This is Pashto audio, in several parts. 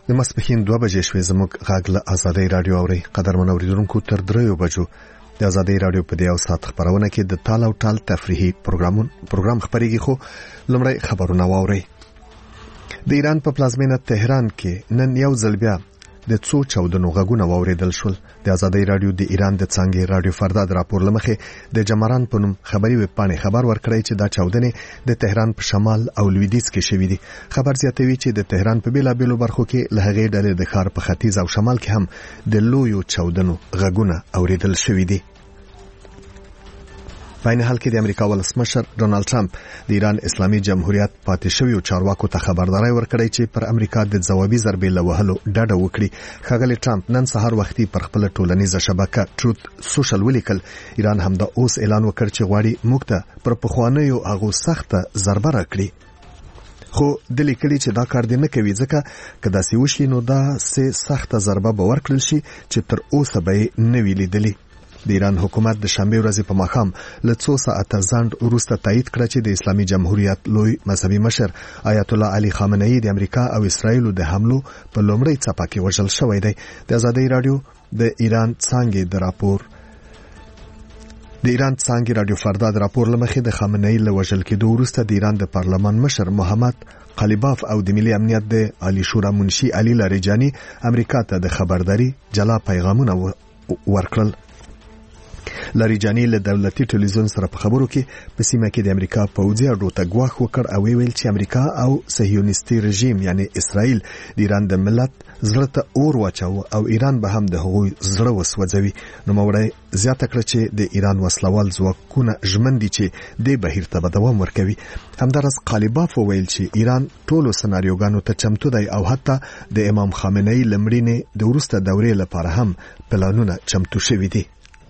د ماسپښین 2 بجې شوې. زموږ غږ له ازادۍ رادیو اوري. قدرمن اوریدونکو تر 3 بجو د ازادۍ رادیو په دیو سات خبرونه کې د تال او ټال تفریحي پروګرام خبريږي. خو لمړی خبرونه واوري. د ایران په پلازمینه تهران کې نن یو ځل بیا د څو چاودنو غږونه واوریدل شول. د ازادۍ رادیو د ایران د څنګه رادیو فردا د راپور لمخې د جمران په نوم خبري ویب پاڼې خبر ورکړی چې دا چاودنې د تهران په شمال او لویدیځ کې شوې دي. خبر زیاتوي چې د تهران په بیلابېلو برخو کې له هغې ډلې د ښار په ختیځ او شمال کې هم د لویو چاودنو غږونه اوریدل شوې دي. په عین حال کې د امریکا ولسمشر ډونالد ټرمپ د ایران اسلامي جمهوریت پاتې شویو چارواکو ته خبرداري ورکړی چې پر امریکا د ځوابي ضربې له وهلو ډډه وکړي. ښاغلی ټرمپ نن سهار وختي پر خپل ټولنیزه شبکه ټروت سوشل ولیکل ایران هم د اوس اعلان وکړ چې غواړي موږ ته پر پخوانیو هغو سخته ضربه راکړي. خو د لیکلي چې دا کار دی نه کوي ځکه که داسې وشي نو دا سخته ضربه به ورکړل شي چې تر اوسه به نه وی لیدلې. د ایران حکومت د شنبه ورځې په ماښام له 2 ساعته ځنډ وروسته تایید کړ چې د اسلامي جمهوریت لوی مذهبي مشر آیت الله علي خامنه‌ای د امریکا او اسرایل د حملو په لومړی څپه کې وژل شوی دی. د ازادۍ رادیو د ایران څنګه رادیو فردا د راپور لمخې د خامنه‌ای له وژل کېدو وروسته د ایران د پارلمان مشر محمد قلیباف او د ملي امنیت د عالی شورا منشي علي لاریجانی امریکا ته د خبرداري جلا پیغامونه ورکړل. لاریجانی له دولتي ټلویزیون سره په خبرو کې په سیمه کې د امریکا پوځي اډو ته ګواښ وکړ او ویل چې امریکا او صهیونیستي رژیم یعنی اسرائیل د ایران د ملت زړه ته اور واچو او ایران به هم د هغوی زړه وسوځوي. نو موړی زیاته کړ چې د ایران وسلوال ځواکونه ژمن دي چې د بهیر ته دوام ورکوي. همدارس قالیباف ویل چې ایران ټولو سناریوګانو ته چمتو دی او حتی د امام خامنه‌ای لمړینې د وروسته دورې لپاره هم پلانونه چمتو شوي دي.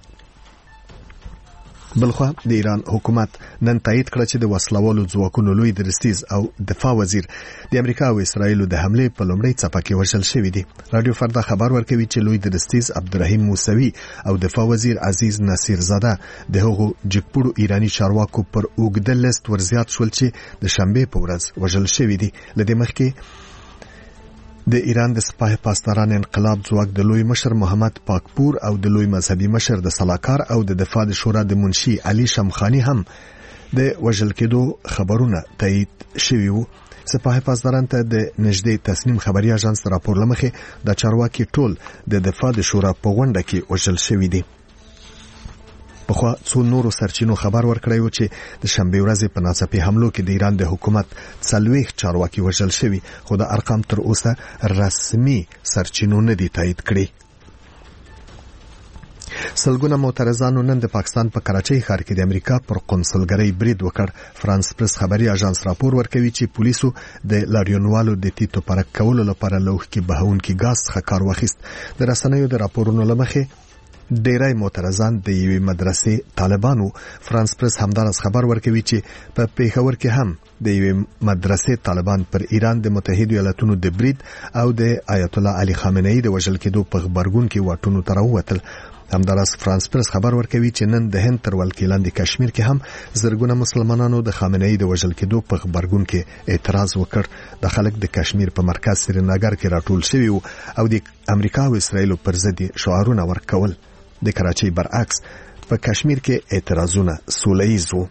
بلخوا د ایران حکومت نن تایید کړ چې د وسلوالو ځواکونو لوی درستیز او دفاع وزیر د امریکا او اسرایل د حمله په لومړی څپه کې وژل شوی دی. رادیو فردا خبر ورکوي چې لوی درستیز عبدالرحیم موسوی او دفاع وزیر عزیز نصیر زاده د هغو جګپړو ایرانی چارواکو پر اوږده لیست ورزیات شول چې د شنبه په ورځ وژل شوی دی. لدې مخکې د ایران د سپاه پاسداران انقلاب ځواک د لوی مشر محمد پاکپور او د لوی مذهبي مشر د سلاکار او د دفاع د شورا د منشي علي شمخانی هم د وژل کېدو خبرونه تایید شوي وو. سپاه پاسداران ته د نږدې تسنیم خبري اژانس راپور لمخې د چارواکي ټول د دفاع د شورا په غونډه کې وژل شوي دي. په خوا څو نورو سرچینو خبر ورکړی و چې د شنبه ورځې په ناڅاپي حملو کې د ایران د حکومت 40 چارواکي وژل شوي، خو د ارقام تر اوسه رسمي سرچینو نه دي تایید کړي. سلګونه معترضانو نن د پاکستان په کراچۍ ښار کې د امریکا پر قونسلګرۍ برید وکړ. فرانس پریس خبري اژانس راپور ورکوي چې پولیسو د لاریونوالو د تیتو پرک کولو لپاره لوښ کې بهونکي ګاز څخه کار واخیست. د رسنیو د راپورونو لمخې ډیری معترضان د یوې مدرسې طالبانو. فرانس پریس همدارس خبر ورکوي چې په پیښور کې هم د یوې مدرسې طالبان پر ایران د متحده ایالاتونو د برید او د آیت الله علي خامنه‌ای د وژل کېدو په خبرګون کې واټونو ته راووتل. همدارس فرانس پریس خبر ورکوي چې نن د هند تر ولکې لاندې کشمیر کې هم زرګونه مسلمانانو د خامنه‌ای د وژل کېدو په خبرګون کې اعتراض وکړ. د خلک د کشمیر په مرکز سرینگر کې راټول شوي او د امریکا او اسرایل پر ضد شعارونه ورکول. د کراچۍ برعکس په کشمیر کې اعتراضونه سوله‌ایز وو.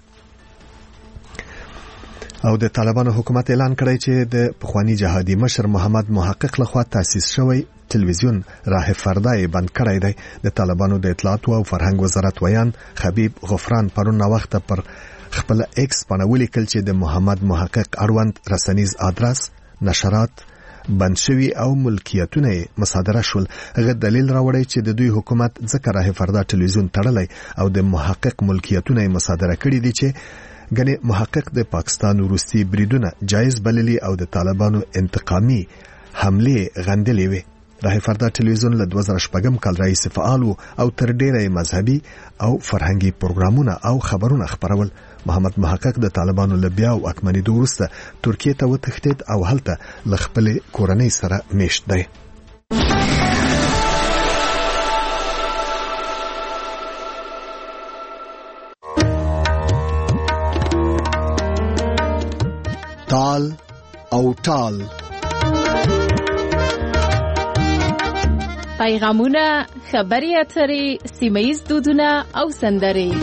او د طالبانو حکومت اعلان کړی چې د پخوانی جهادي مشر محمد محقق لخوا تاسیس شوی تلویزیون راه فردای بند کړی دی. د طالبانو د اطلاعات او فرهنګ وزارت ویان حبیب غفران پرون وخت پر خپل ایکس باندې ولیکل چې د محمد محقق اړوند رسنیز آدرس نشرات بند شوی او ملکیتونه مصادره شول. هغه دلیل راوړی چې د دوی حکومت ځکه راه فردا تلویزیون تړلی او د محقق ملکیتونه مصادره کړي دي چې ګنې محقق د پاکستان وروستي بریدونه جایز بللی او د طالبانو انتقامي حمله غندلې وي. راه فردا تلویزیون له 2014 کال راهیسې فعال او تر ډیره مذهبي او فرهنګي پروګرامونه او خبرونه خبرول. محمد محقق د طالبانو له بیا او اکمنېدو وروسته ترکیه ته وتښتېد او هلته له خپلې کورنۍ سره میشت دی. تال او ټال پیغامونه، خبری اتری، سیمه‌ایز دودونه او سندري.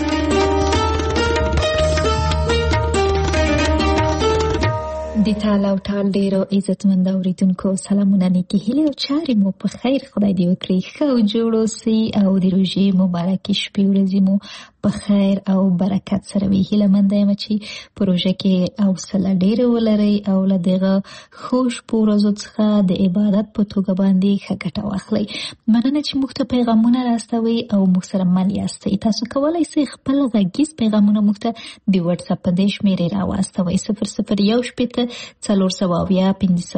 د ټال او ټال ډیرو عزتمند اوریدونکو سلامونه نیکی هیله او چارې مو په خیر خدای دې وکړي ښه جوړو سي او د روژې مبارکي شپې ورځې مو په خیر او برکت سره وي. هیله مند یم چې پروژه کې حوصله ډیره ولرئ او له دغه خوش پورزو څخه د عبادت په توګه باندې ښه ګټه واخلئ. مننه چې موږ ته پیغامونه راستوئ او موږ سره مل یاستئ. تاسو کولی شئ خپل غږیز پیغامونه موږ ته د واتساپ په دې شمېرې راواستوئ 0018 400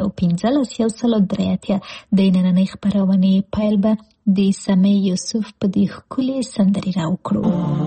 515 د نننۍ خپرونې پیل به د سمې یوسف په دې ښکلې سندرې راوکړو.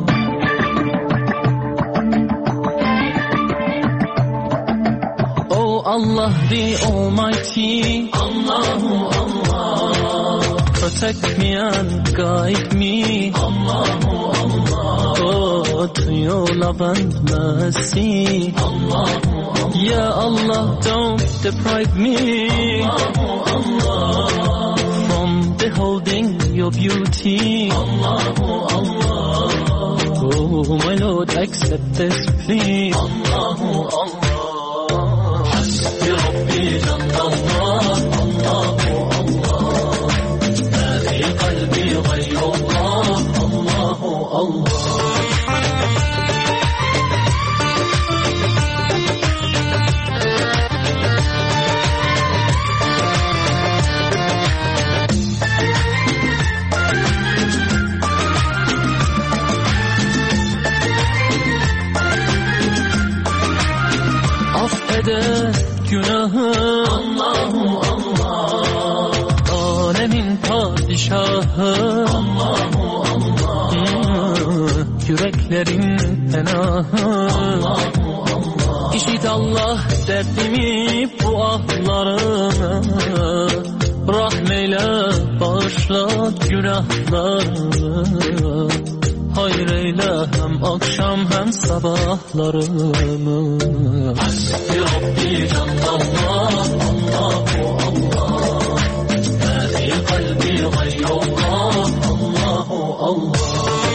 Oh Allah the Almighty, Allahu Allah, protect me and guide me, Allahu Allah, oh to your love and mercy, Allahu Allah, Ya Allah don't deprive me, Allahu Allah, from beholding your beauty, Allahu Allah, oh my Lord accept this plea, Allahu Allah. ربي جل الله الله الله ما في قلبي غير الله الله الله. Allahu Allah, alemin padişahı, Allahu Allah, yüreklerin penahı, Allahu Allah. İşit Allah derdimi bu ahlarımı, rahmeyle bağışla günahlarımı, hayır eyle hem akşam hem sabahlarımı. Hasbi Rabbi Cennet Allahu Allah, ma fi kalbi gayrullah Allahu Allah.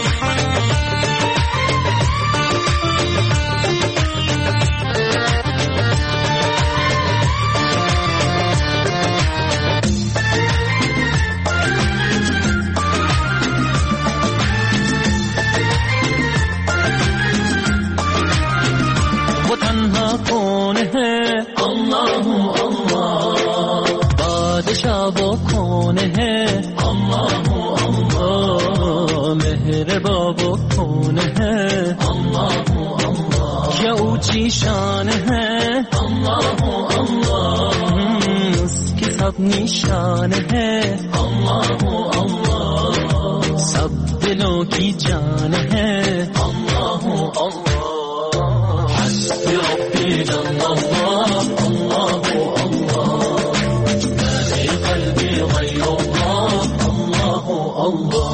Allahu Allah, Padişah bu kone hai, Allahu Allah, mehreba bu kone hai, Allahu Allah, kya ऊंची शान है, Allahu Allah, उसकी सब निशान है, Allahu Allah, सब दिलों की जान है, Allahu Allah. Hasbi Rabbi Jallallah Allahu Allah, ma fi qalbi ghayrullah Allahu Allah.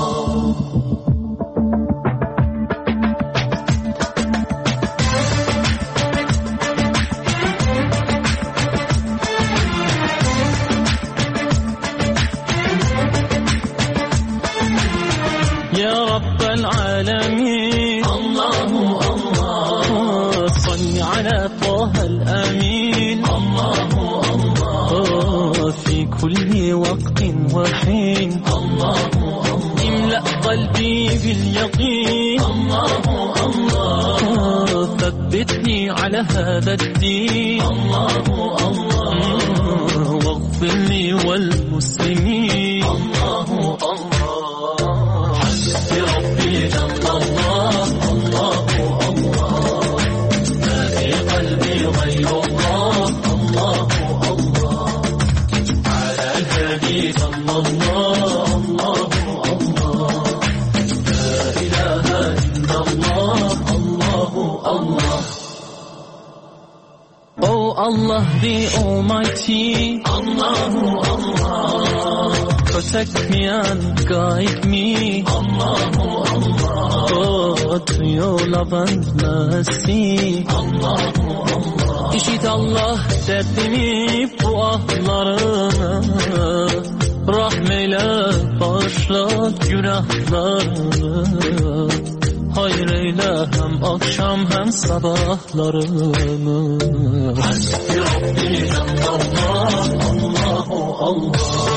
Ya Rabbal Alamin Allahu Allah, salli ala Taha al-Amin Allahu Allah, fi kulli waqtin wa hin Allahu Allah, imla qalbi bil yaqin Allahu Allah, thabbitni ala hadha ad-din Allahu Allah, waghfir li wal muslimin Allahu Allah. Hasbi Rabbi Jallallah Allahu Allah, ma fi qalbi ghayrullah Allahu Allah, ala al-hadi sallallahu Allahu Allah, la ilaha illallah Allahu Allah. Oh Allah the Almighty, Allahu Allah, protect me and guide me, Allahu Allah, oh to your love and mercy, Allahu Allah. İşit Allah derdimi bu ahlarımı, Rahmeyle bağışla günahlarımı, hayır eyle hem akşam hem sabahlarımı. Hasbi Rabbi Allah, Allahu Allah.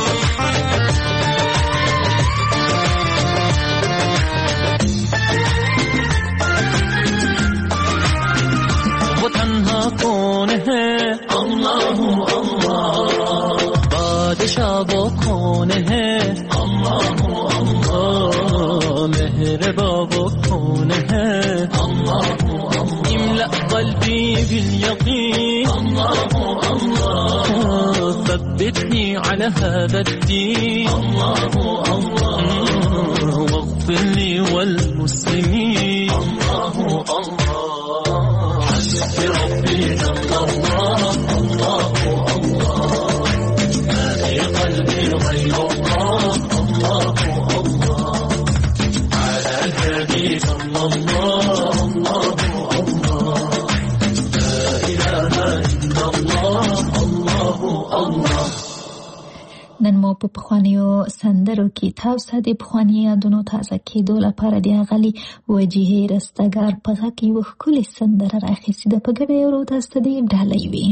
वो तन्हा कौन है अल्लाह अल्लाह, बादशाह वो कौन है अल्लाह अल्लाह, मेहरबा वो कौन है अल्लाह अल्लाह, इमला قلبي باليقين الله الله، ثبتني على هذا الدين الله الله، واغفر لي والمسلمين الله الله. حسبي ربي جل الله الله الله، ما في قلبي غير الله الله الله، على الهادي صلى الله الله الله، لا إله إلا الله الله الله. نن مو په پخوانیو سندرو کې تاسو د پخوانی یادونو تازه کېدو لپاره د غلي وجهه رستګار په غږ کې یو ښکلې سندره راخیستې ده. په ګډه یو تاسو ته دې ډالۍ وي.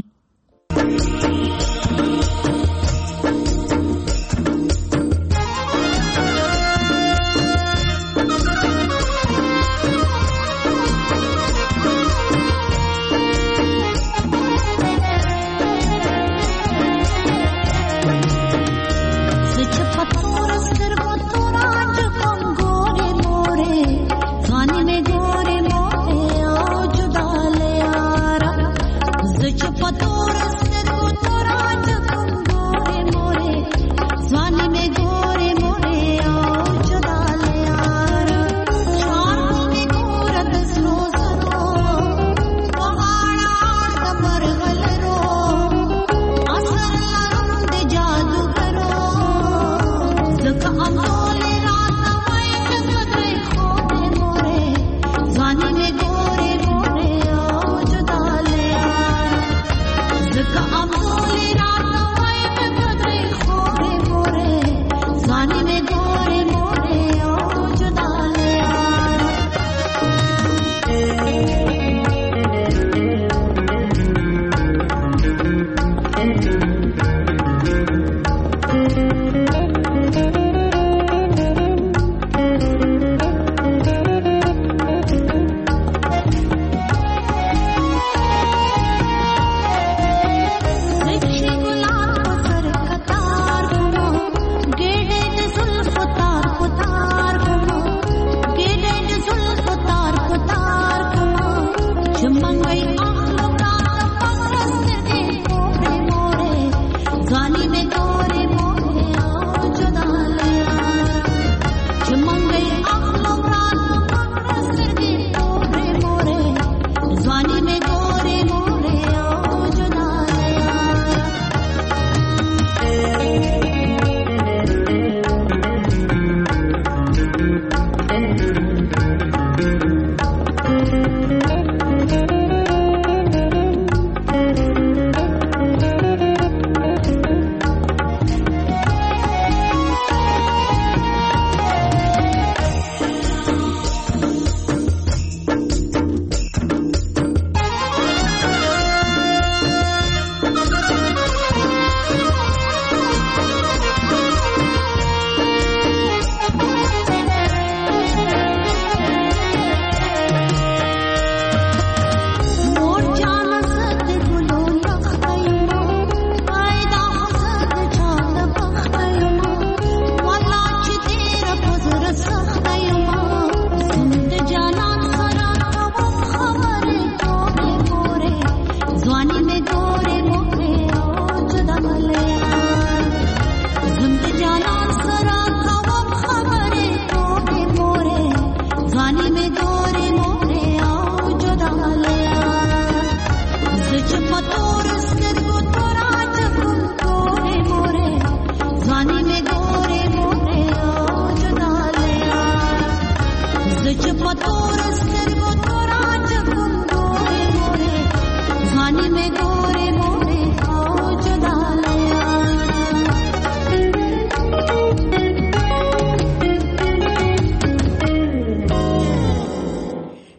Patoras,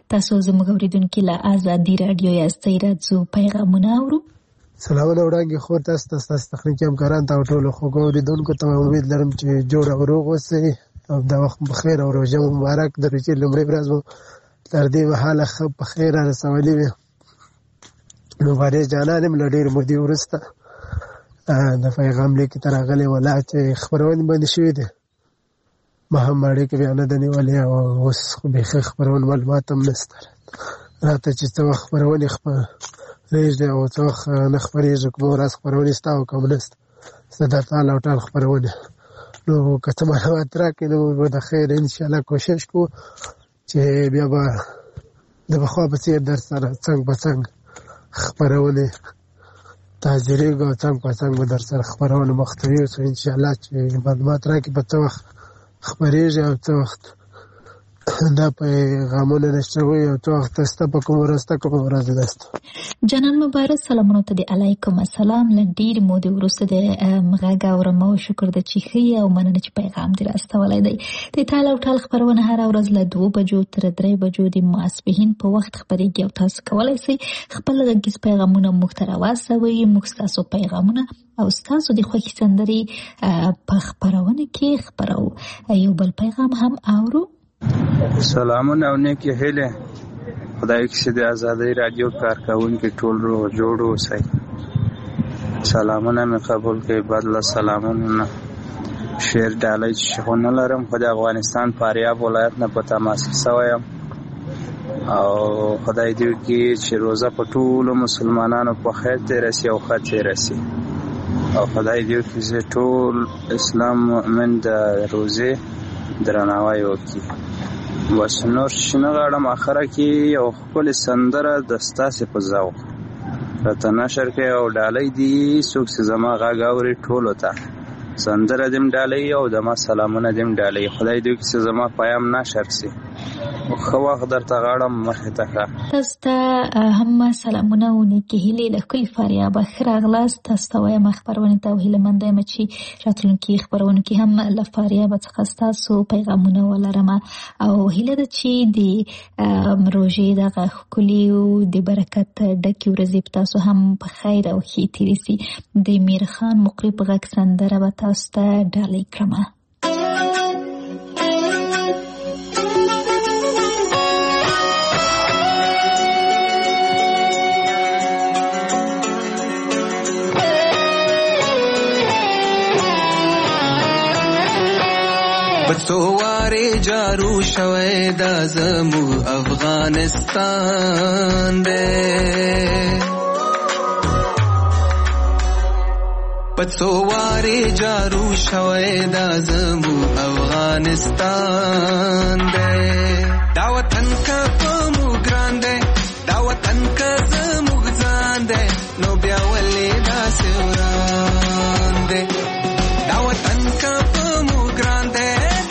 تاسو زموږ اوریدونکو له آزادي رادیو یاستئ راځو پیغامونه اورو. سلامونه وړاندې خو تاسو تخنیکي همکاران ته ټول خوږو اوریدونکو ته امید لرم چې جوړ او روغ اوسئ او دا وخت بخیر او روژه مبارک د روژې لومړۍ ورځ مو تر دې مهاله ښه په خیر رسولې وي. نو فارس جانان هم له ډېرې مودې وروسته د پیغام لیکې ته راغلی ولا چې خپرونې بندې شوې دي ما هم اړیکې بیا نه ده نیولې او اوس خو بیخي خپرونې معلومات هم نشته راته چې څه وخت خپرونې خپرېږدي او څه وخت نه خپرېږي کومه ورځ خپرونې شته او کوم نشته زه در ټال او ټال خپرونې نو که څه معلومات راکړې نو به د خیر انشاءالله کوشش کوو چې بیا به د پخوا په څېر در سره څنګ په څنګ خپرونې تحضیرېږو او څنګ په څنګ به در سره خپرونې مخته یوسو انشاءالله چې معلومات راکړي په څه وخت خپرېږي او څه وخت دا پیغامونه نشته وي او څه وخت شته په کومه ورځ ته کومه ورځ نشته. جنان مبارک سلامونه ته د علیکم السلام. له ډېرې مودې وروسته د غږ اورم او شکر د چې ښه او مننه چې پیغام دې راستولی دی. د ټال او ټال خپرونه هره ورځ له 2 بجو تر 3 بجو د ماسپښین په وخت خپرېږي او تاسو کولی شئ خپل غږیز پیغامونه موږ ته راواستوئ. موږ ستاسو پیغامونه او ستاسو د خوښې سندرې په خپرونه کې خپرو. یو بل پیغام هم اورو. سلامونه او نیکی هیله خدای کسی د آزادی رادیو کارکونکي ټول روغ جوړ اوسئ. سلامونه مې قبول کړئ. بدل سلامونه شعر ډالۍ چې خو نه لرم خو د افغانستان فاریاب ولایت نه په تماس شوی یم او خدای دې وکړي چې روزه په ټولو مسلمانانو په خیر تېره شي او ښه تېره شي او خدای دې وکړي چې ټول اسلام مؤمن د روزې درناوی وکړي. بس نور شنه غواړم اخره کې یو خپل سندره د ستاسې په ذوق راته نشر کړئ او ډالۍ دي څوک چې زما غږ اوري ټولو ته سندره دې م ډالۍ او زما سلامونه دې م ډالۍ. خدای دې وکړي چې زما پیام نشر شي. ښه وخت درته غواړم مخې ته ښه. تاسو ته هم سلامونه او نیکې هیلې له ښکلي فاریابه ښه راغلاست. تاسو ته وایم خپرونې ته او هیلهمنده یم چې راتلونکي خپرونو کې هم له فاریابه څخه ستاسو پیغامونه ولرم او هیله ده چې د روژې دغه ښکلي او د برکت ډکې ورځې په تاسو هم په خیر او ښې تېرې شي. د میرخان مقرب غږ سندره به تاسو ته ډالۍ کړم. بسوارې جارو شوی دا زمو افغانستان دی بسوارې جارو شوی دا زمو افغانستان دی دا وطن که په موږ ګران دی دا وطن که زموږ ځان دی نو بیا ولې داسې وران دی دا وطن که په موږ ګران دی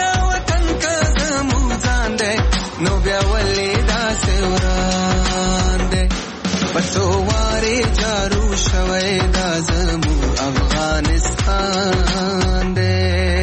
نو بیا ولې داسې وران دی بسوارې جارو شوی دا زمو افغانستان دی.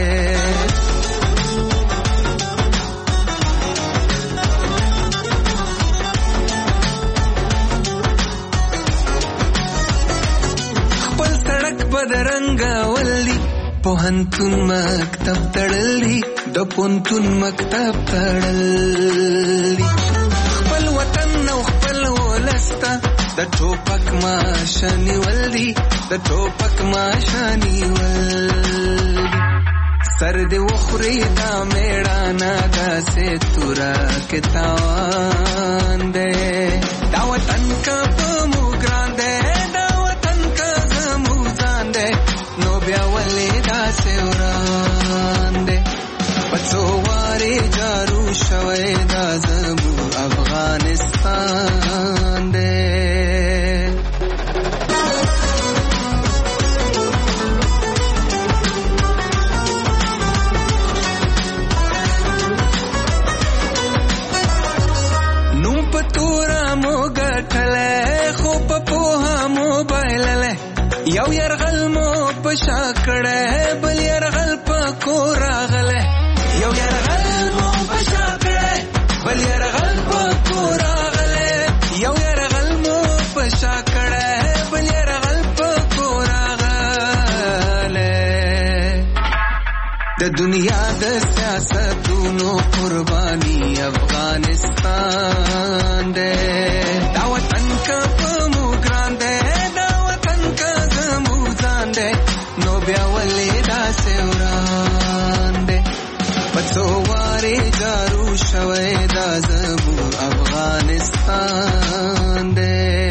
خپل سړک بدرنګه ولي پوهنتون مکتب تړلی د پوهنتون مکتب تړلی خپل وطن او خپل ولسته د ټوپک ماشه نیولدي د ټوپک ماشه نیولدي سر دې وخوري دا میړانه داسې توره کې تاوان دی دا وطن که په موږ ګران دی دا وطن که زموږ ځان دی نو بیا ولې داسې وران دی بسوارې جارو شوی دا زمو افغانستان دی. نوم په توره مو ګټلی خو په پوهه مو بایللی یو یرغل مو په شا کړی بل یرغل په کور راغلی یو یرغل مو په شا کړی بل یرغل په کور زړونو قرباني افغانستان دې دا وطن کا په مو ګران دې دا وطن کا زمو ځان دې نو بیا ولې دا سوران دې پڅو واره جارو شوي دا زمو افغانستان دې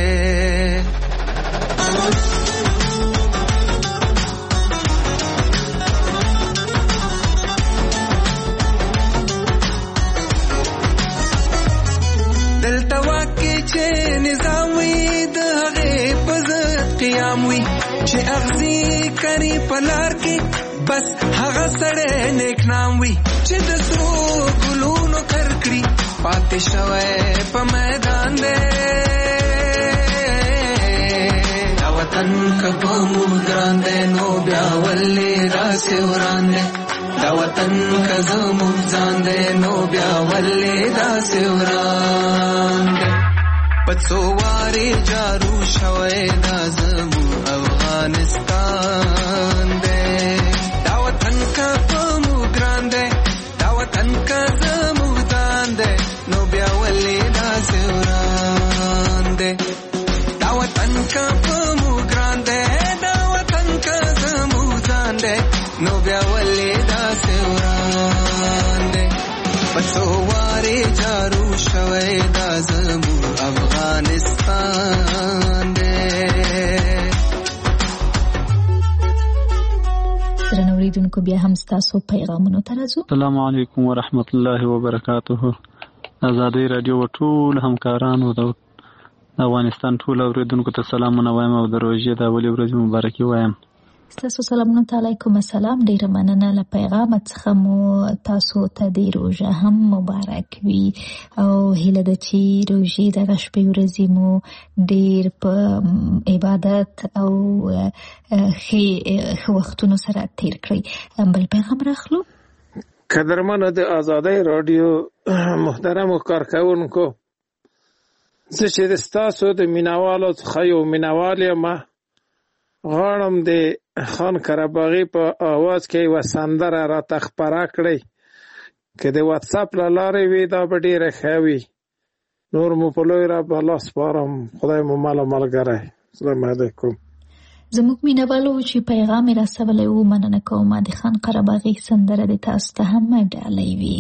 چې اغزي کری پلار کې بس هغه سړی نیک نام وي چې د سرو ګلونو کرکړي پاتې شوی په میدان دی دا وطن که په موږ ګران دی نو بیا ولې راسې وران دی دا وطن که زموږ ځان دی نو بیا ولې راسې وران دی پڅو وارې جارو شوی دا زموږ افغانستان دے دا وطن کا پمو ګران دے دا وطن کا زمو ځان دے نو بیا ولې دا سوران دے دا وطن کا پمو ګران دے دا وطن کا زمو ځان دے نو بیا ولې دا سوران دے پڅو واره جارو شوی دا زمو افغانستان دے اوریدونکو بیا هم ستاسو پیغامونو ته راځو. السلام علیکم ورحمت الله وبرکاته. آزادۍ رادیو ټول همکارانو د افغانستان ټول اوریدونکو ته سلامونه وایم او د روژې د اولې ورځې مبارکي وایم. ستاسو سلامونه ته علیکم السلام. ډیره مننه له پیغام څخه مو تاسو ته د روژه هم مبارک وي او هیله ده چې روژې دغه شپې ورځې مو ډیر په عبادت او ښه وختونو سره تیر کړئ. بل پیغام راخلو. قدرمنو د آزادۍ رادیو محترمو کارکونکو، زه چې د ستاسو د مینوالو څخه یو مینوال یم، غواړم د خان قرهباغي په آواز کې یوه سندره راته خپره کړئ. که د واتساپ له لارې وي دا به ډېره ښه وي. نور مو په لوی رب الله سپارم. خدای مو مل او ملګری. السلام علیکم. زموږ مینوالو چې پیغام یې رسولی و، مننه کوم. د خان قرهباغي سندره د تاسو ته هم ډالۍ وي.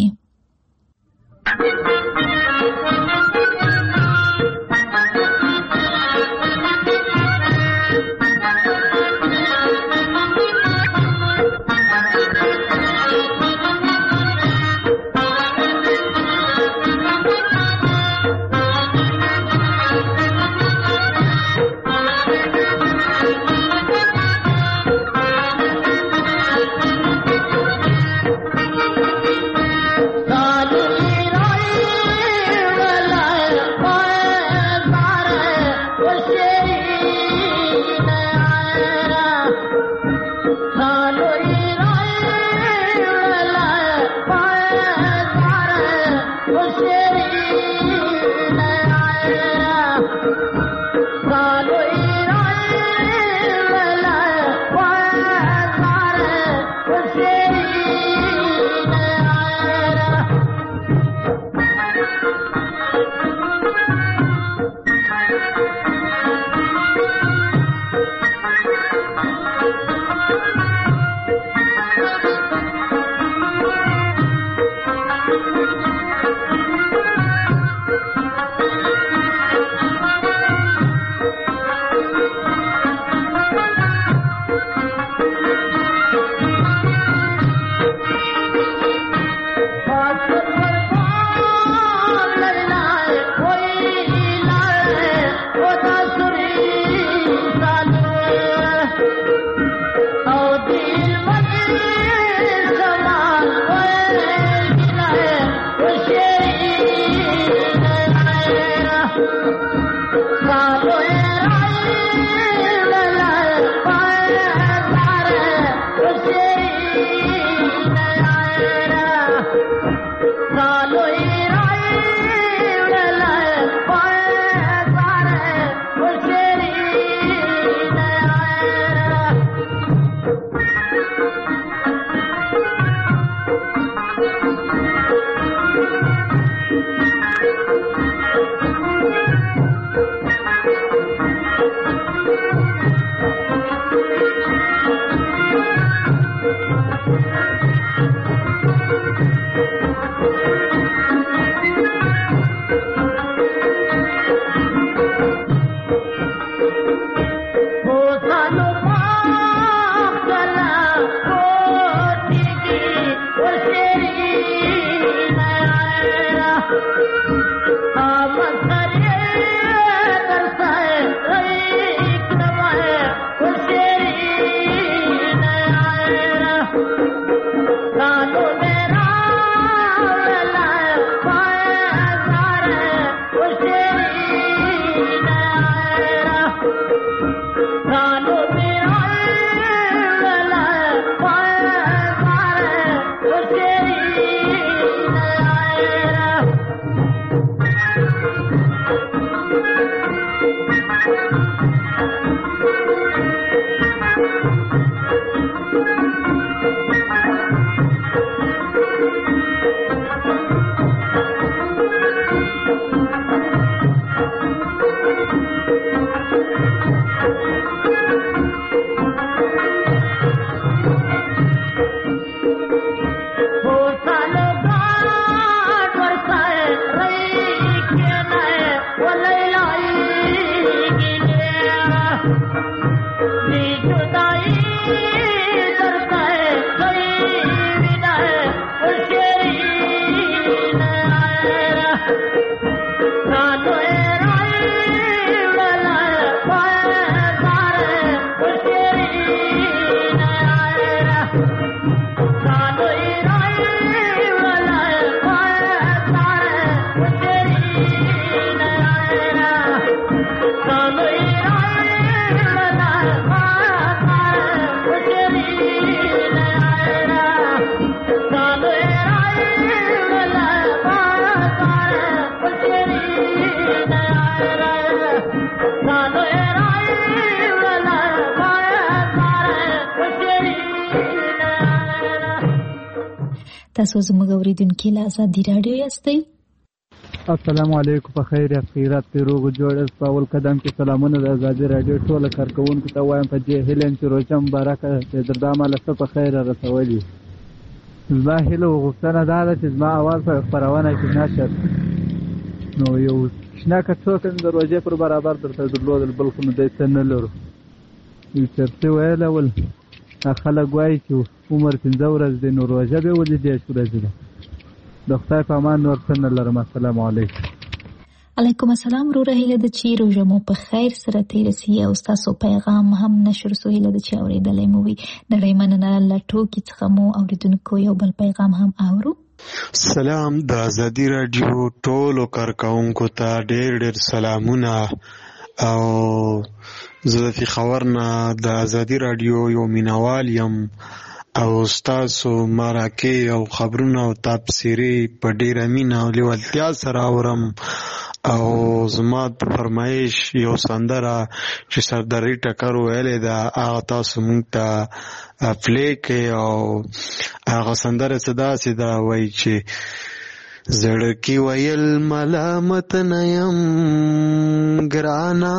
تاسو زموږ اوریدونکي له ازادي رادیو یاستئ. السلام علیکم. په خیر خیرات روغ جوړ په اول قدم کې سلامونه د ازادي رادیو ټول کارکونکو ته وایم په دې هیلن چې روزه مبارکه د درامه لسته په خیر رسولي. زما هیله وغوښتنه دا ده چې زما اواز په خپرونه کې نشر نو یو شنه کڅوک د روزه پر برابر درته درلودل بل خو نه دی نه لرو. یو چرته ویل ول خلک وایي چې عمر 15 ورځې دی نو روزه به ولې دې ورځې ده. د خدای په امان نور څنګه لرم. السلام علیکم. علیکم السلام. رو هیله ده چې روژه مو په خیر سره تیر سي او تاسو پیغام هم نشر سو هیله ده چې اوریدلې مو وي. نړۍ مننه له ټوکې څخه مو اوریدونکو یو بل پیغام هم اورو. سلام د ازادي رادیو ټولو کارکونکو ته ډېر ډېر سلامونه او زه د خبرنا د ازادي رادیو یو مینوال یم او تاسو مراکې او خبرونه او تفسیری په ډېر مینه او لیوالتیا سره اورم او زما فرمایش یو سندره چې سرداري ټکر ویلې ده هغه تاسو مونږ ته پلی کې او هغه سندره صدا سدا وایي چې زړکی ویل ملامت نیم ګرانا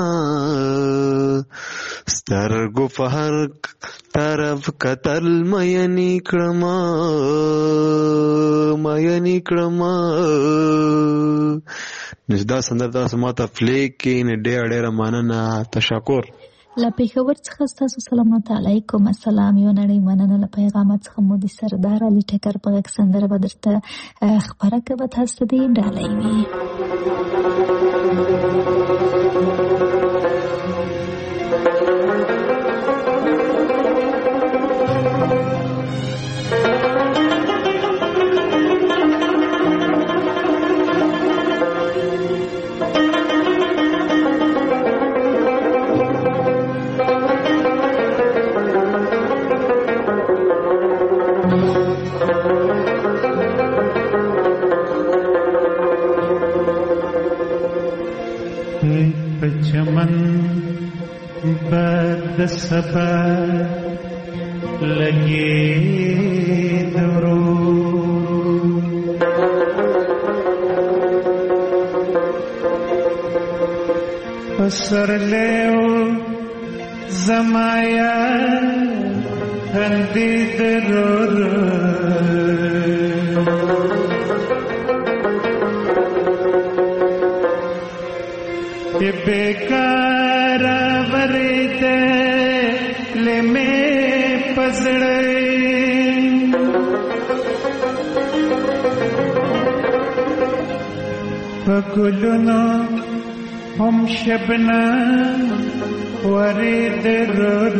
سترګو په هر طرف کتل مینی کړما نشدا سندر تاسو ماته فلیک کې نه ډېر مننه. تشکر. له پېښور څخه تاسو سلام علیکم. السلام. یو نړۍ مننه له پیغامات څخه مو د سردار علي ټکر په غږ سندره به درته خبره کوي. تاسو دې ډالۍ وي. چمن بد سبا لگے درو پسر لیو زمایا ہندی درور बेकार वरित ले में पसड़े पगुलनो हम शबना वरित रोर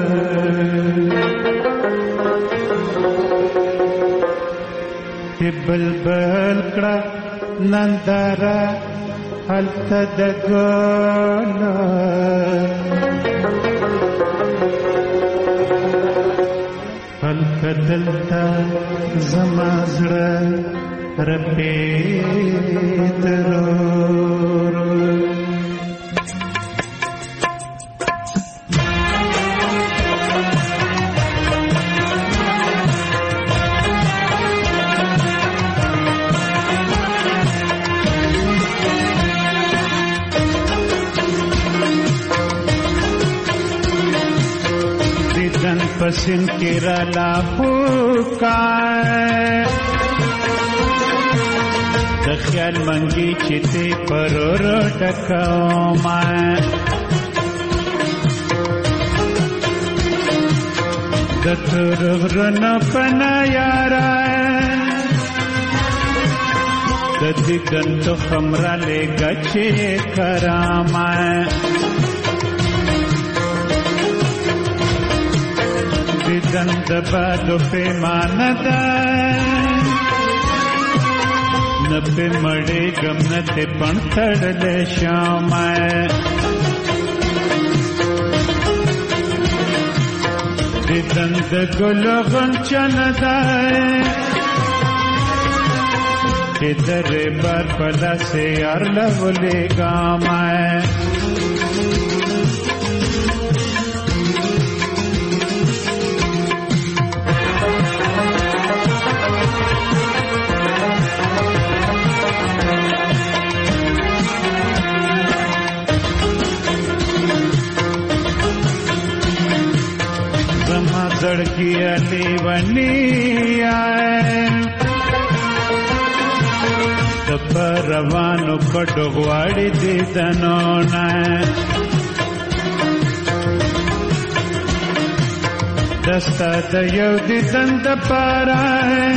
बलबल कड़ा नंदारा हल्का दगोला हल्का दलता जमाजरा रपेत रो पसिन केरला पुकार د خیال منګي چې ته پرور ټکوما د تور ورن پنا یارا د دې دنت خمره لګچې کراما دند بادو پیمان دا نپے مڑے گم نتے پنتڑ لے شام دند گلو غنچن دائے ادھر بار پلا سے یار لو لے گام सड़की अली बनी आए परवानो पडोगवाड़ी दीदनो नाय दस्ता दयव दीदन दपाराए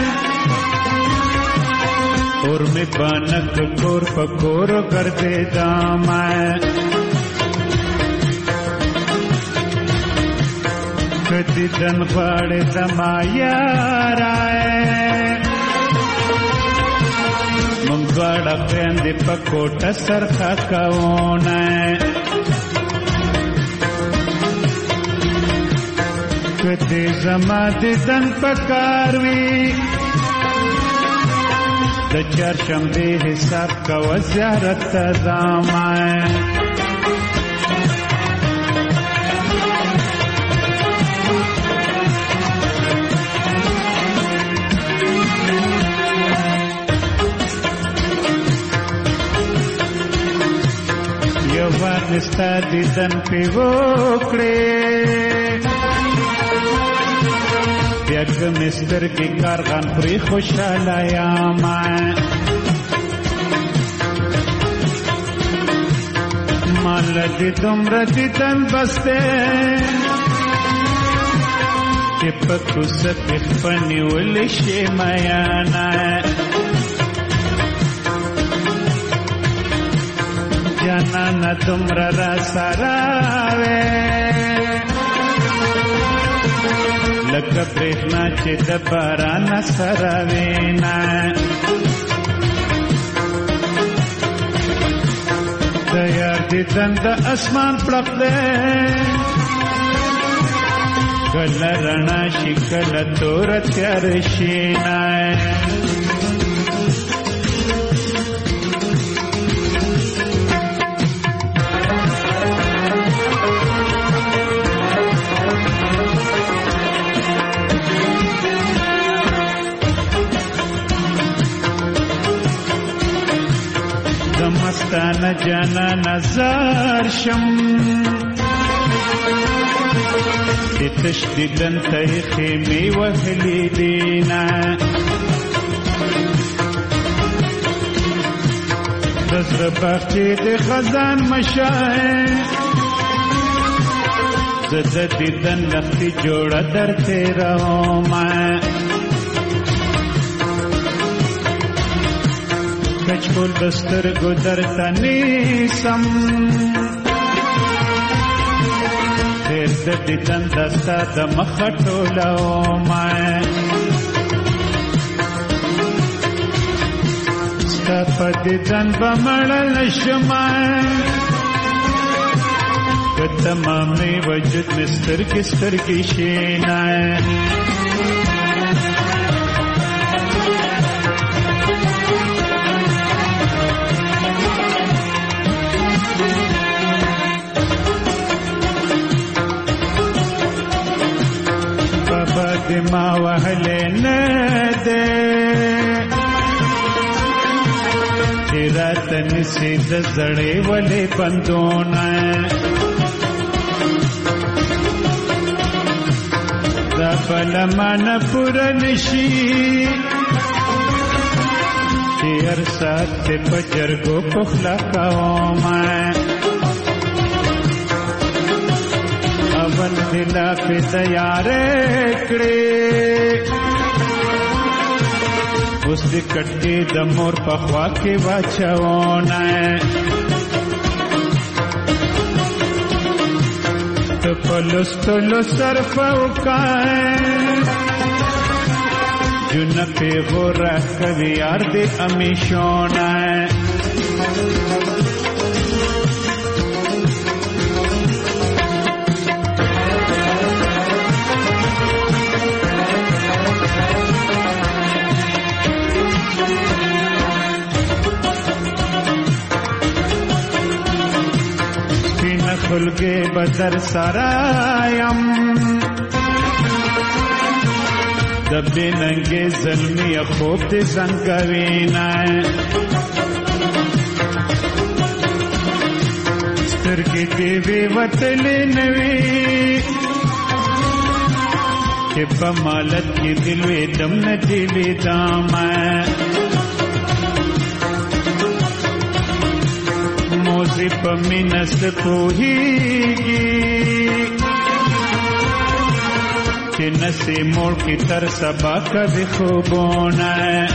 और में बानक कोर पकोर कर दे दामाए कदी दन पाड़े दमाया राय मुंगवाड़ा पेंदे पकोटा सरखा कौना कदे जमा दन पकारवी दचार शम्बे हिसाब का वज़ारत दामाए यवानिस्ता दीदन पे वोकड़े यक मिस्टर की कारखान पूरी खुशहालाया माए मान लदी तुम रदी तन बसते चिपक सतिक पनी उलिशे मयाना जाना न तुमरा रसरावे लक प्रेरणा चित परा न सरवेना दया दिदन द आसमान प्लपले कल रणा शिकल तोर त्यारशीना मस्ताना जाना नजार शम तशदीदन तरीखे में वहली देना दसर बाकी दे खजान मशाए जदीदन लखती जोड़ा दर तेरा मैं कचकुल दस्तर गुदर तनीसम तेर दीदन दस्ता दमखटोलो मैं दीदन बमड़ल शमाए तमामी वजूद मिस्तर किस्तर की शीनाए दिमा वहले न दे तेरा तन से दजड़े वाले बंदोना दबल मन पुरनशी तेर साथ बजर गो पुखला कौमा अवन दिला पे तैयारे कड़े उस कट्टे दमोर पखवा के बचाओना तो पलुस तुलु सरफ उकाए जुन पे वो रख कभी यार दे अमीशोना खुल के बदर सरायम दबे नंगे जल्मी अखोब दे संकवीना स्तर की देवी वतले नवी چې په مالت کې دل وې دم نه دی دام موزي په مینس پوهیږي چې نسې موړ کې تر سبا کبي خوبونه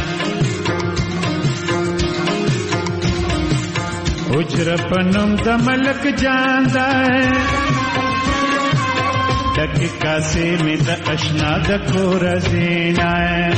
حجر پنم د ملک جان دی دکی کاسې مې د اشنا د کور زینا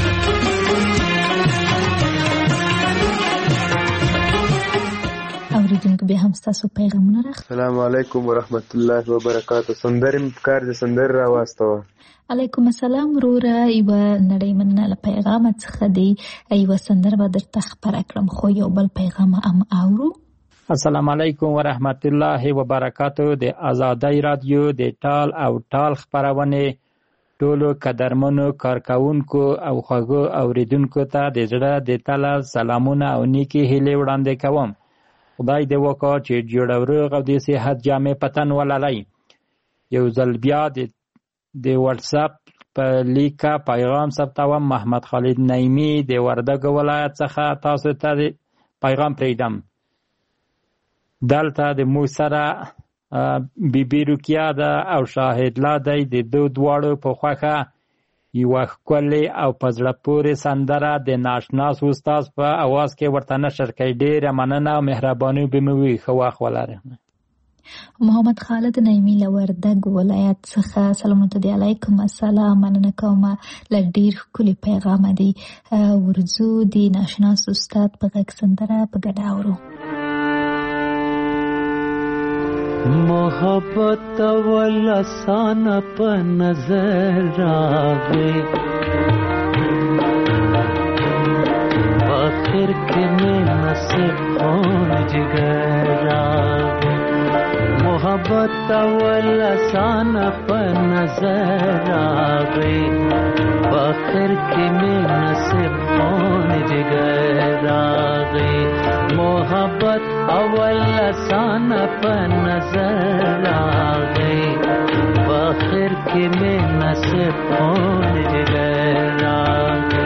اوریدونکو به هم تاسو پیغامونه راغلي. السلام علیکم ورحمت الله وبرکاته. سندرې کار د سندر را واستو. علیکم السلام رورا ایو نړۍ مننه پیغام څخه دی ایو سندر به درته خبره کړم خو یو بل پیغام هم اورو. السلام علیکم ورحمت الله وبرکاته. د آزادۍ رادیو د ټال او ټال خبرونه ټولو قدرمنو کارکونکو او خوږو اوریدونکو ته د زړه د تله سلامونه او نیکی هیلې وړاندې کوم. خدای دې وکړي چې جوړ او روغ او د صحت جامې پتن ولالای. یو ځل بیا د واتس اپ په لیکه پیغام ثبتوم. محمد خالد نعیمی د وردګ ولایت څخه تاسو ته پیغام پریدم. دلته د مو سره بیبي روکیا ده او شاهد لا دی د دواړو په خوښه یو ښکلې او په زړه پورې سندره د ناشناس استاد په اواز کې ورته نشر کړي. ډېره مننه او مهرباني به مې وي. ښه وخت ولرئ. محمد خالد نعیمی له وردګ ولایت څخه سلامونه دی. علیکم السلام. مننه کوم. له ډېر ښکلي پیغام دی. ورځو د ناشناس استاد په غږ سندره په ګډه اورو. محبت ولسان په نظر راغی آخر کې مې نصیب خون جگر راغی. محبت ولسان په نظر راغی آخر کې مې نصیب خون جگر راغی. محبت اول لسان په نظر راغی آخر کې مې نصیب خون جگر راغی.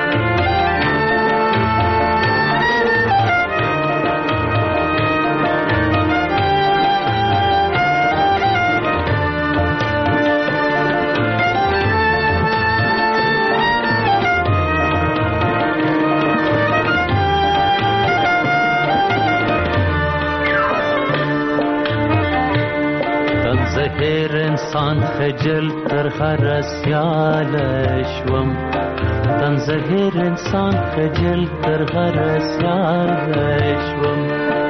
هر انسان خجل تر هر سیال شوم. تنزهر انسان خجل تر هر سیال شوم.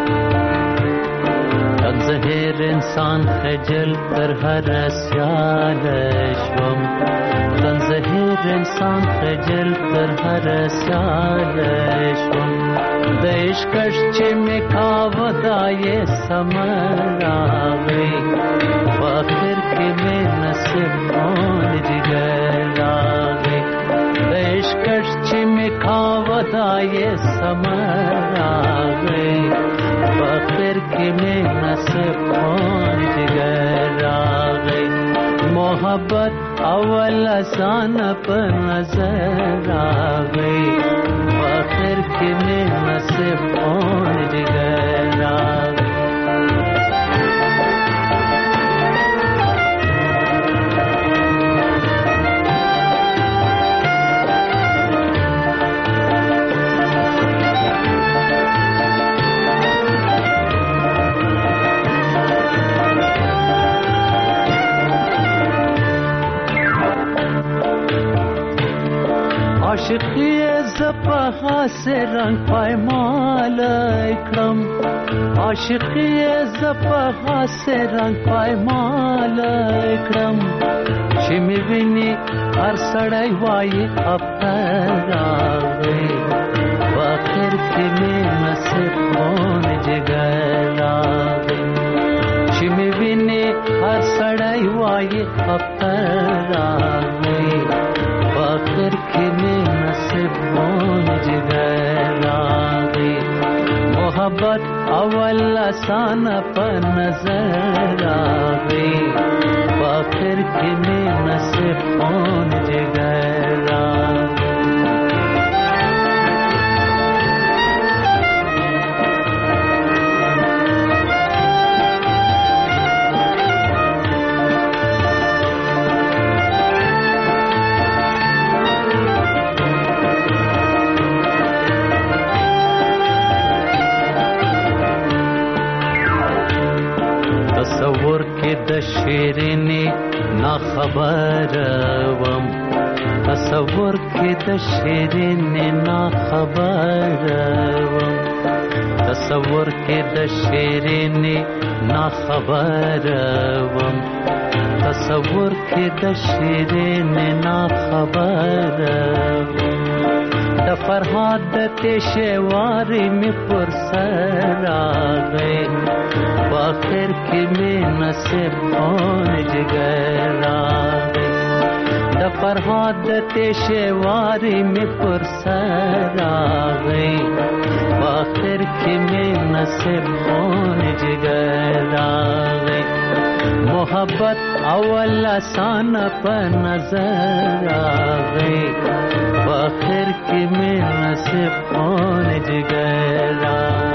تنزهر انسان خجل تر هر سیال شوم. تنزهر انسان خجل تر هر سیال شوم. د عشقش چې مې کاوه دا یې سمر راغی آخر کې مې نصیب خون جگر راغی. د عشقش چې مې کاوه دا یې سمر راغی آخر کې مې نصیب خون جگر راغی. محبت اول آسان په نظر راغی آخر کې مې نصیب خون جگر راغی. عاشقی زپها سے رنگ پایمال کړم. عاشقی زپها سے رنگ پایمال کړم. چې مې ویني هر سړی وایي افغان راغی آخر کې مې نصیب خون جگر راغی. چې مې ویني هر سړی وایي افغان راغی آخر کې مې نصیب خون جگر راغی. محبت اول آسان په نظر راغی आखिर के में नसीब कौन जगरा تصور के द शिरीने ना खबर वम تصور के द शिरीने ना खबर वम تصور के द शिरीने ना खबर वम تصور के द शिरीने ना खबर द फरहाद तेशवारी में पुरसर आ गए आखिर की में नसीब कौन जगरा द फरहाद तेशवारी में पुरसर आ गई आखिर की में नसीब कौन जगरा मोहब्बत अव्वल आसान पर नजर आ गई आखिर की में नसीब कौन जगरा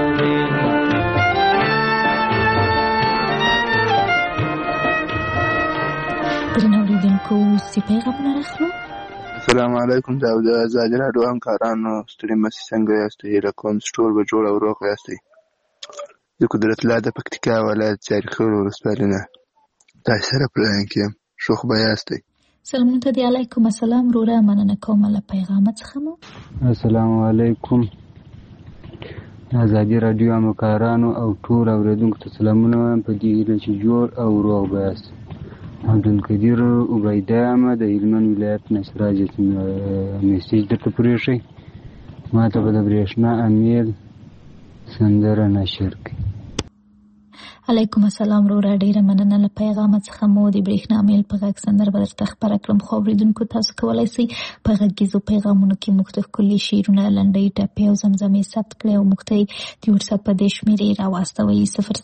درنوریدونکو سی پیغامونه راخلو. السلام علیکم دا آزادي راډیو همکارانو ستړي مسي څنګه یاستئ؟ هیله کوم چې ټول به جوړ او روغ یاستئ. زه قدرت الله د پکتیکا ولایت چاریخور ولسوالۍ نه تاسو سره پلان کې یم. ښه خو به یاستئ؟ سلامونه ته دی. علیکم السلام وروره، مننه کوم له پیغامه څخه مو. السلام علیکم آزادي راډیو همکارانو او ټول اورېدونکو ته سلامونه وایم په دې هیله چې جوړ او روغ به یاستئ. عبدالقدیر عبیده احمد د هلمند ولایت نه سراج میسیج درته پرېښی ما ته به د برېښنا امیل سندره نشر کړي. علیکم السلام وروره، ډېره مننه له پیغامه څخه مو د برېښنا امیل په غږ سندره به درته خپره کړم. خو اورېدونکو تاسو کولی شئ په غږیزو پیغامونو کې موږ ته ښکلي شعرونه، لنډۍ، ټپې او زمزمې ثبت کړئ او موږ ته یې د وټساپ په دې شمېرې راواستوئ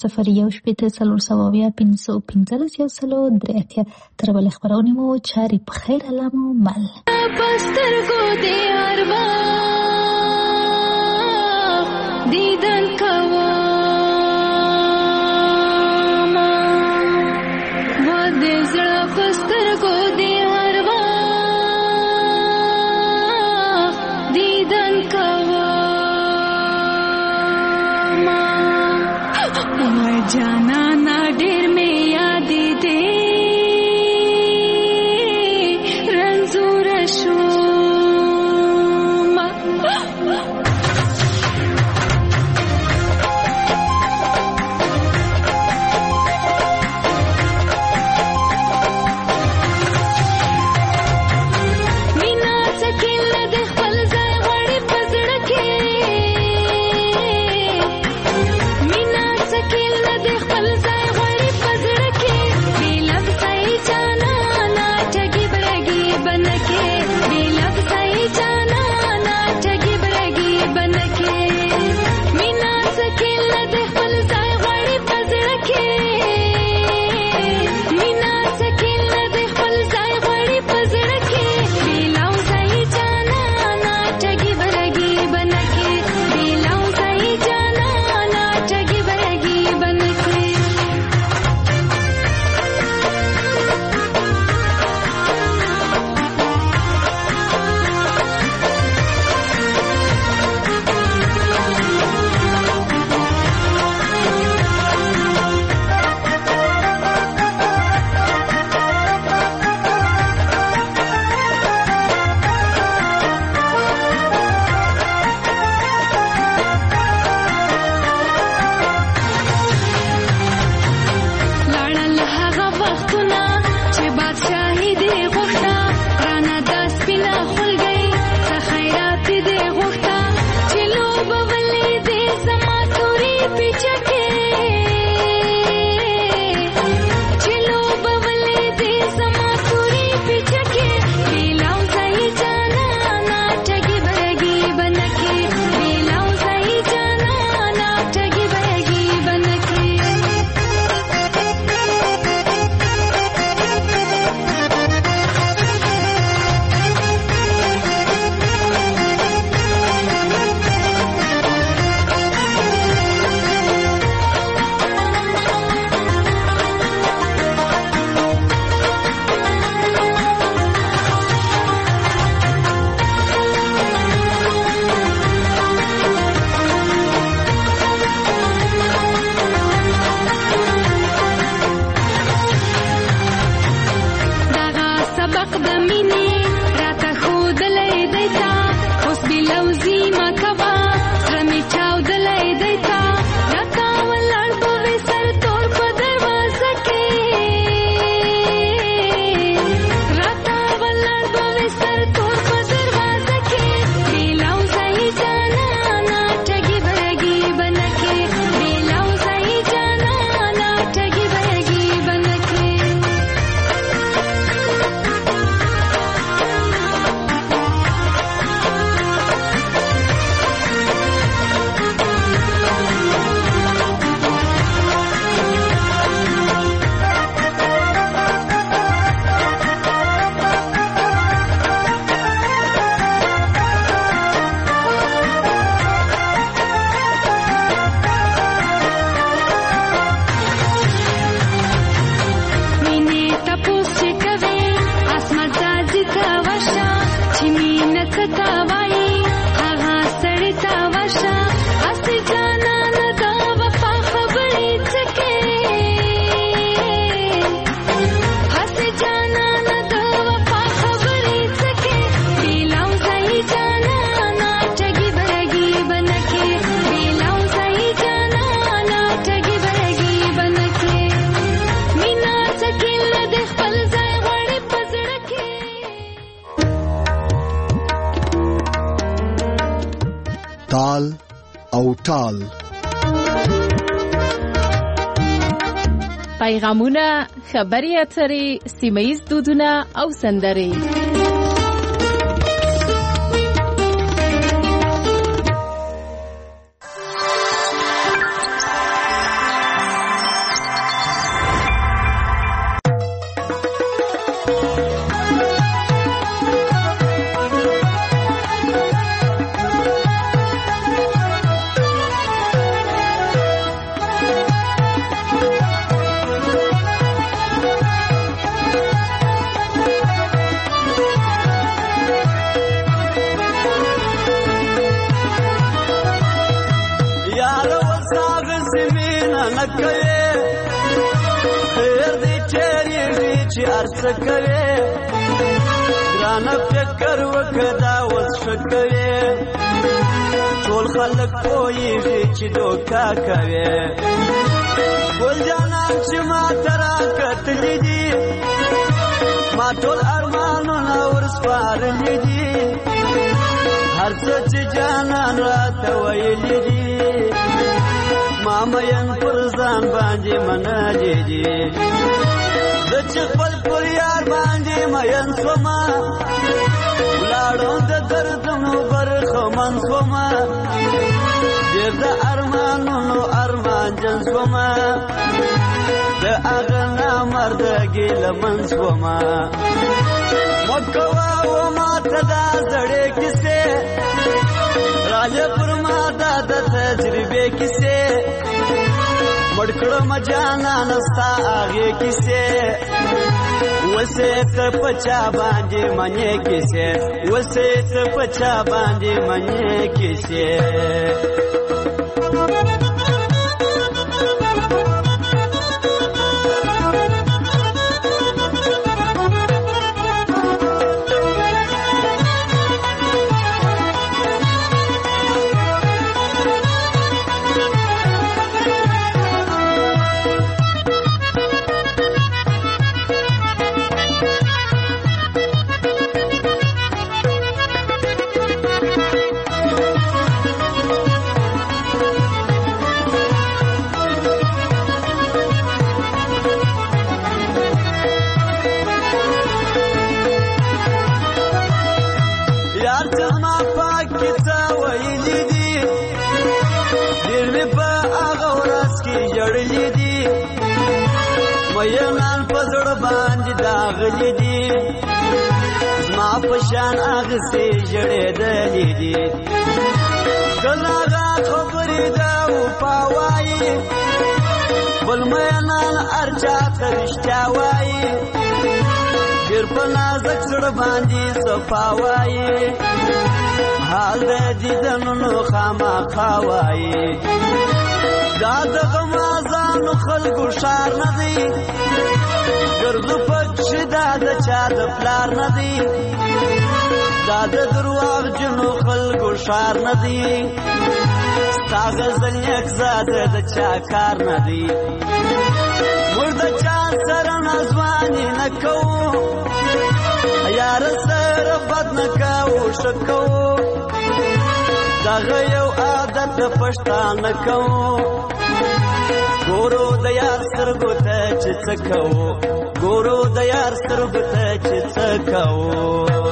00141515 تر بلې خپرونې مو چارې په خیر الله مو مل دیدن کوه زړه پسترګو دی هر وخت دیدن کوم جانانا ډېر مې یادې دي رنځور شوم خپل تال او ټال. پیغامونه، خبري اترې، سیمه‌ییز دودونه او سندرې. ګرانه فکر وکړه اوس ښه کوې ټول خلک پوهېږي چې دوکه کوې ګل جانان چې ما ته راکتلي دي ما ټول ارمانونه ورسپارلي دي هر څه چې جانان راته ویلي دي ما مین پر ځان باندې منلي دي زه چې خپل پر یار باندې مین شومه ولاړم د دردونو برخمن شومه ډېر د ارمانونو ارمانجن شومه د هغه نامرده ګیلمن شومه مه کوه و ماته دا زړې کیسې راځه پر ما دا د تجربې کیسې مړ کړم جانان ستا هغې کیسې وسې ته په چا باندې منې کیسې وسې ته په چا باندې منې کیسې مینان په زړه باندې داغلي دي زما په شان اغسې ژړېدلي دي کله هغه خبرې ده وفا وایي بل مینان هر چا ته رښتیا وایي ډېر په نازک زړه باندې صفا وایي حال د دیدنونو خامخا وایي دا د غمازانو خلکو ښار نه دی ګرځو پکښې دا د چا د پلار نه دی دا د درواغجنو خلکو ښار نه دی ستا غزل نیک زاده د چا کار نه دی موږ د چا سره نازواني نه کوو یاره سره بد نه کوو ښه کوو دغه یو عادت د پښتانه کوو ګورو د یار سترګو ته چې څه کوو ګورو د یار سترګو ته چې څه کوو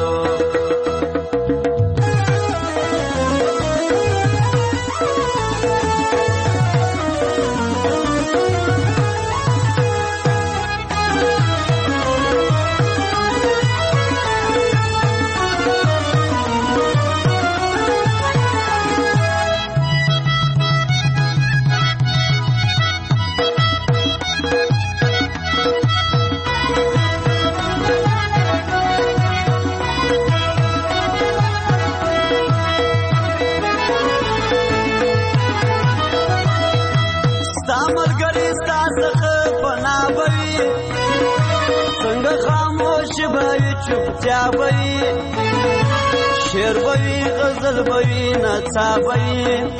چوپتیا بوي شعر بوي غزل بوي نڅا بوي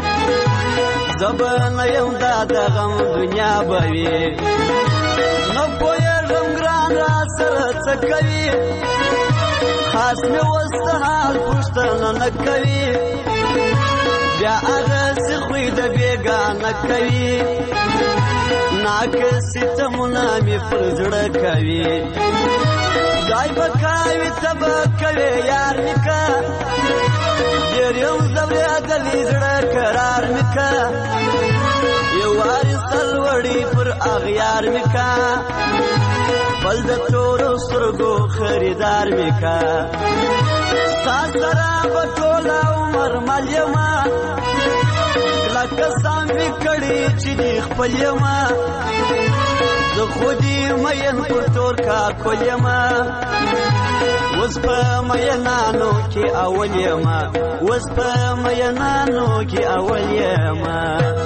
زبان یم دا د غم دنیا بوي نو پوهېږم ګران را سره څه کوي خاص مې اوس د حال پوښتنه نه کوي بیا هغه خوی د بیګانه کوي ناکس ستمونه مې پر زړه کوي دای بکاوي تبا کوي یار نکا ډېر یو زوړ دلی زړه قرار نکا یو وارث تلوړي پر اغیار نکا بل د تورو سترګو خریدار نکا ستا سره به ټول عمر مل یما لکه سام می کړي چې دی خپل یما زه خو دې مین پر تور کا کول یما اوس په مینانو کې اول یما اوس په مینانو کې اول یما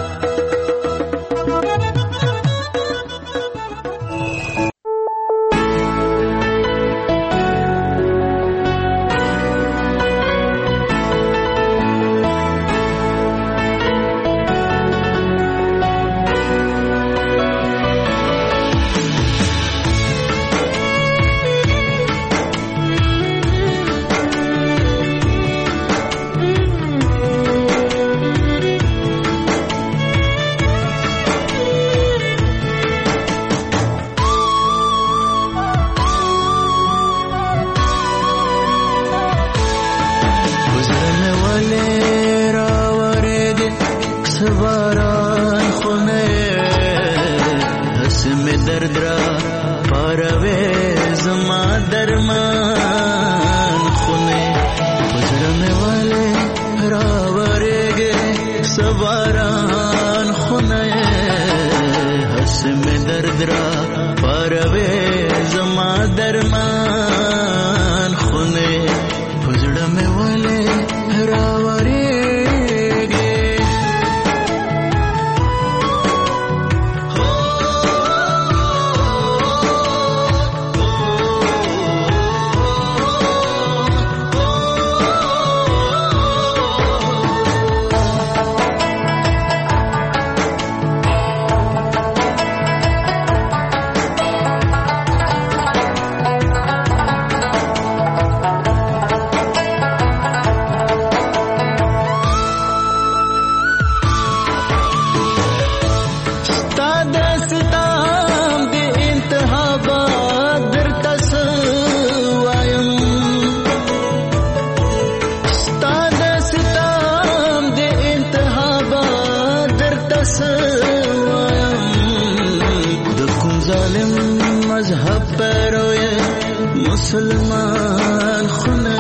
مسلمان خونه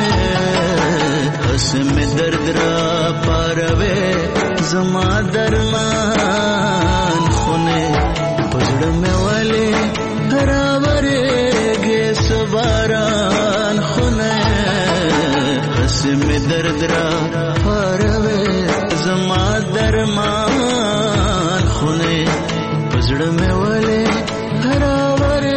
حسم درد را پاروے زما درمان خونه پزړ مې والے راورې گے سباران خونه حسم درد را پاروے زما درمان خونه پزړ مې والے راورې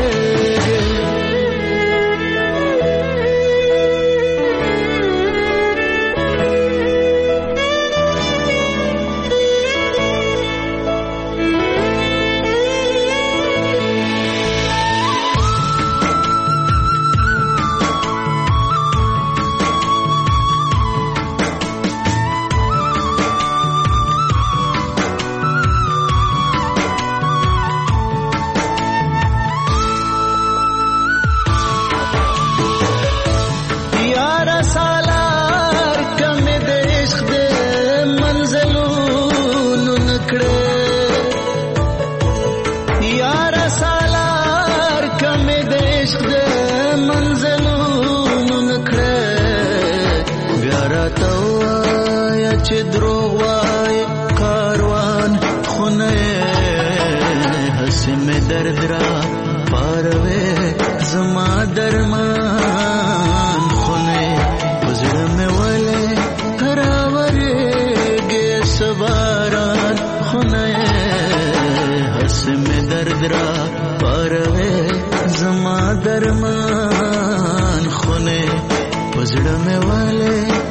چې دروغ وای کاروان خونه حسم درد را پاروي زما درمان خونه وزړه مې ولې راورېږي سباران خونه حسم درد را پاروي زما درمان خونه وزړه مې ولې